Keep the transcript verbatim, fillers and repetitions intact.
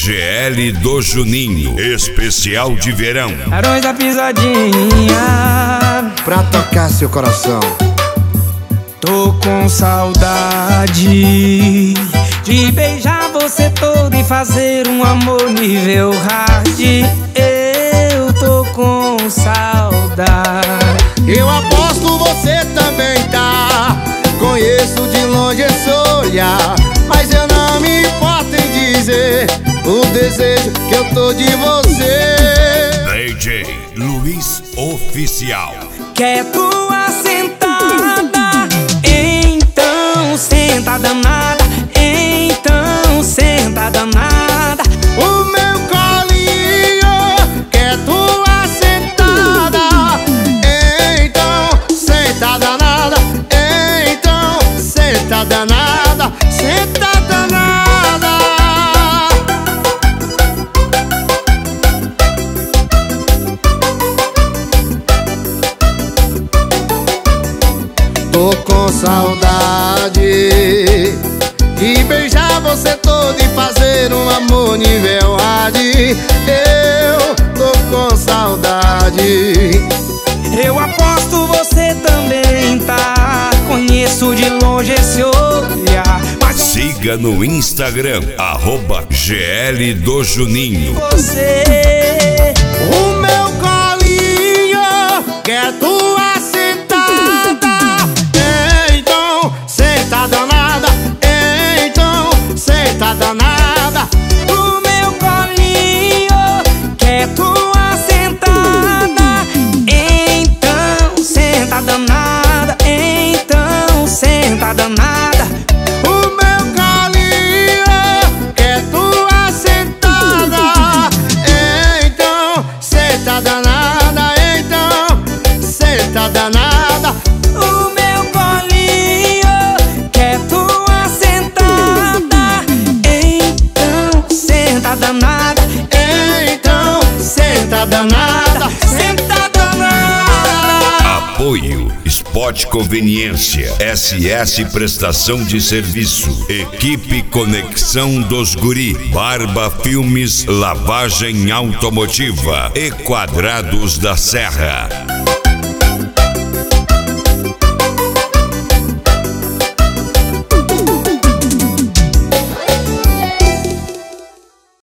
G L do Juninho, especial de verão. Barões da Pisadinha, pra tocar seu coração. tô com saudade de beijar você todo e fazer um amor nível hard. Eu tô com saudade. Eu aposto você também tá. Conheço de longe esse olhar, mas eu não me importo em dizer o desejo que eu tô de você. D J Luiz Oficial. Quer tua sentada? Então senta danada. Então senta danada. O meu colinho quer tua sentada. Então senta danada. Então senta danada. Senta danada. Tô com saudade de beijar você todo e fazer um amor nível hard. Eu tô com saudade. Eu aposto você também tá. Conheço de longe esse olhar, mas Siga no Instagram, arroba G L do Juninho. você. O meu colinho quer tua sentada. Então senta danada. Então senta danada. O meu colinho quer tua sentada. Então senta danada. Então senta danada. O meu colinho quer tua sentada. Então senta danada. Então senta danada. O meu colinho quer tua sentada. Então senta danada. Então senta danada. Senta danada. Apoio Spot Conveniência, S S Prestação de Serviço, Equipe Conexão dos Guri, Barba Filmes, Lavagem Automotiva e Quadrados da Serra.